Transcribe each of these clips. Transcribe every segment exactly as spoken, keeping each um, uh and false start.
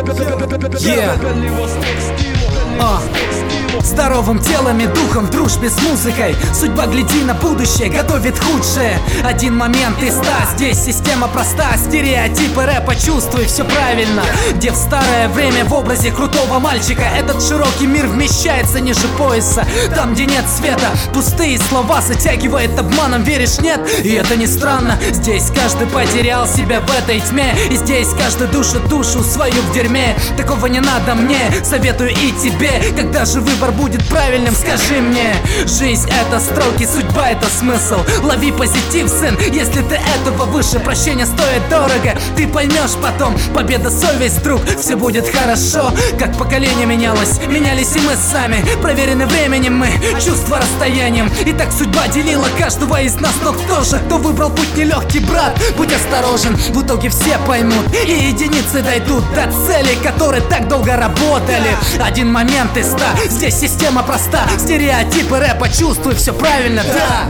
Yeah. Uh. Здоровым телом и духом в дружбе с музыкой. Судьба, гляди на будущее, готовит худшее. Один момент из ста, здесь система проста. Стереотипы рэпа, чувствуй, все правильно. Где в старое время в образе крутого мальчика этот широкий мир вмещается ниже пояса. Там, где нет света, пустые слова затягивает обманом, веришь, нет? И это не странно, здесь каждый потерял себя в этой тьме. И здесь каждый душит душу свою в дерьме. Такого не надо мне, советую и тебе. Когда же выбор будет правильным, скажи мне. Жизнь — это строки, судьба — это смысл. Лови позитив, сын, если ты этого выше. Прощение стоит дорого, ты поймешь потом. Победа, совесть, друг, все будет хорошо. Как поколение менялось, менялись и мы сами. Проверены временем мы, чувства расстоянием. И так судьба делила каждого из нас. Но кто же, кто выбрал путь нелегкий, брат? Будь осторожен, в итоге все поймут. И единицы дойдут до цели, которые так долго работали. Один момент из ста, здесь система проста. Стереотипы рэпа, чувствуй, все правильно, да.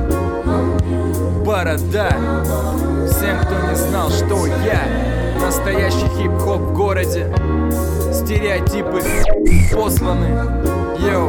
Борода. Всем, кто не знал, что я настоящий хип-хоп в городе. Стереотипы посланы. Йоу.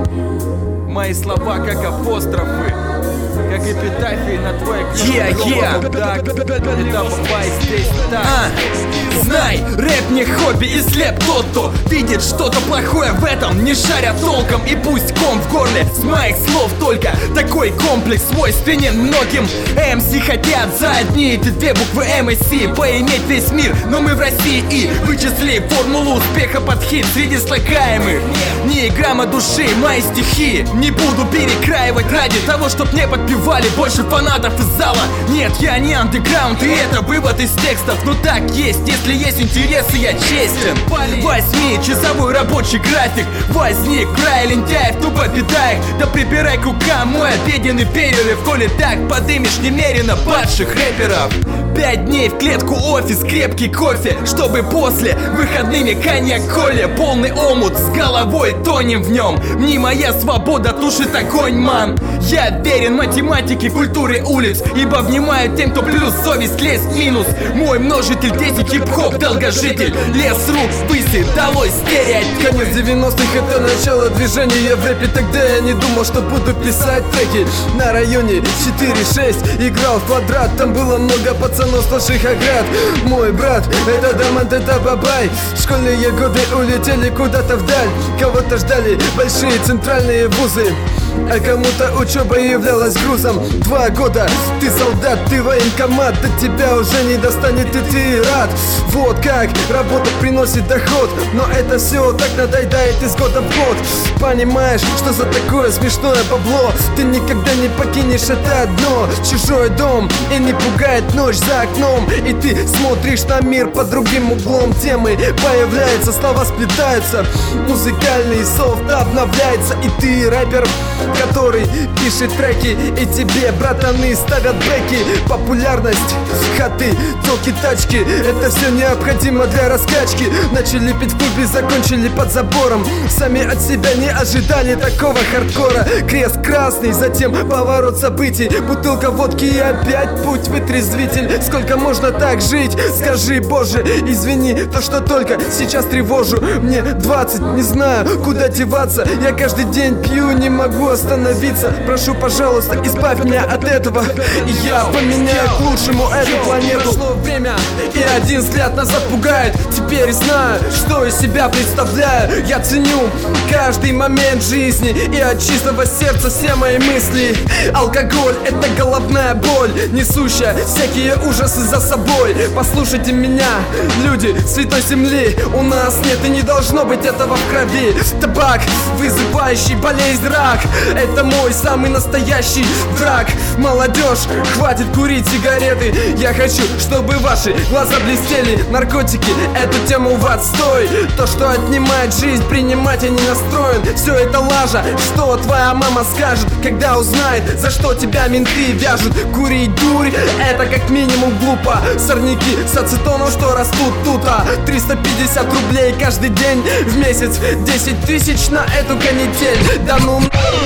Мои слова как апострофы, как эпитафии на твоей yeah, yeah. Так, это бывает здесь так. а, Знай, рэп не хобби, и слеп тот, кто видит что-то плохое в этом, не шаря толком. И пусть ком в горле с моих слов только. Такой комплекс свойственен многим. эм си хотят за одни эти две буквы эм и си поиметь весь мир, но мы в России и вычисли формулу успеха под хит среди слагаемых. Ни грамма души, мои стихи не буду перекраивать ради того, чтоб не подпевали больше фанатов из зала. Нет, я не андеграунд, и это вывод из текстов. Но так есть, если есть интересы, я честен. Возьми часовой рабочий график, возник край лентяев, тупо питай их. Да прибирай к рукам мой обеденный перерыв, коли так подымешь немерено падших рэперов. Пять дней в клетку офис, крепкий кофе, чтобы после выходными коньяк коля. Полный омут, с головой тонем в нем. Не моя свобода тушит огонь, ман. Я верен математике, культуре улиц, ибо внимаю тем, кто плюс совесть, лезть минус. Мой множитель десять, хип-хоп, долгожитель. Лес рук выси, долой стереотипы. Конец девяностых — это начало движения в рэпе. Тогда я не думал, что буду писать треки. На районе четыре шесть играл в квадрат. Там было много пацанов с наших оград. Мой брат — это Дамант, это Бабай. Школьные годы улетели куда-то вдаль. Кого-то ждали большие центральные вузы, а кому-то учеба являлась грузом. Два года ты солдат, ты военкомат, до тебя уже не достанет, и ты рад. Вот как работа приносит доход, но это все так надоедает из года в год. Понимаешь, что за такое смешное бабло? Ты никогда не покинешь это одно, чужой дом, и не пугает ночь за окном. И ты смотришь на мир под другим углом. Темы появляются, слова сплетаются, музыкальный софт обновляется. И ты рэпер, который пишет треки, и тебе братаны ставят бэки. Популярность, хаты, токи, тачки — это все необходимо для раскачки. Начали пить в клубе, закончили под забором. Сами от себя не ожидали такого хардкора. Крест красный, затем поворот событий. Бутылка водки и опять путь вытрезвитель. Сколько можно так жить? Скажи, Боже, извини, то, что только сейчас тревожу. Мне двадцать, не знаю, куда деваться. Я каждый день пью, не могу остановиться. Прошу, пожалуйста, избавь меня от этого, и я поменяю к лучшему эту планету. Прошло время, и один взгляд назад пугает. Теперь знаю, что из себя представляю. Я ценю каждый момент жизни, и от чистого сердца все мои мысли. Алкоголь — это головная боль, несущая всякие ужасы за собой. Послушайте меня, люди святой земли. У нас нет и не должно быть этого в крови. Табак, вызывающий болезнь, рак — это мой самый настоящий враг. Молодежь, хватит курить сигареты. Я хочу, чтобы ваши глаза блестели. Наркотики — эту тему в отстой. То, что отнимает жизнь, принимать я не настроен. Все это лажа, что твоя мама скажет, когда узнает, за что тебя менты вяжут. Курить дурь — это как минимум глупо. Сорняки с ацетоном, что растут тут, а триста пятьдесят рублей каждый день в месяц, десять тысяч на эту канитель. Да ну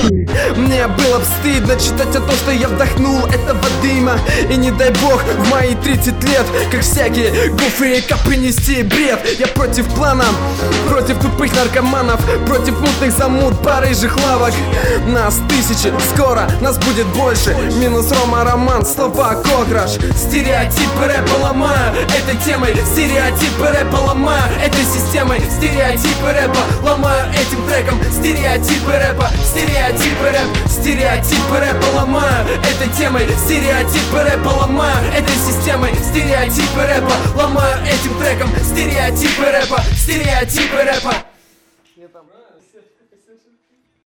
Мне было б стыдно читать о том, что я вдохнул этого дыма. И не дай бог в мои тридцать лет, как всякие гуфы и копы, нести бред. Я против плана, против тупых наркоманов, против мутных замут, барыжих лавок. Нас тысячи, скоро нас будет больше. Минус Рома, роман, слова кокраш. Стереотипы рэпа ломаю этой темой, стереотипы рэпа ломаю этой системой, стереотипы рэпа ломаю этим треком, стереотипы рэпа, стереотипы рэп, стереотипы рэпа ломаю этой темой, стереотипы рэпа ломаю этой системой, стереотипы рэпа ломаю этим треком, стереотипы рэпа, стереотипы рэпа.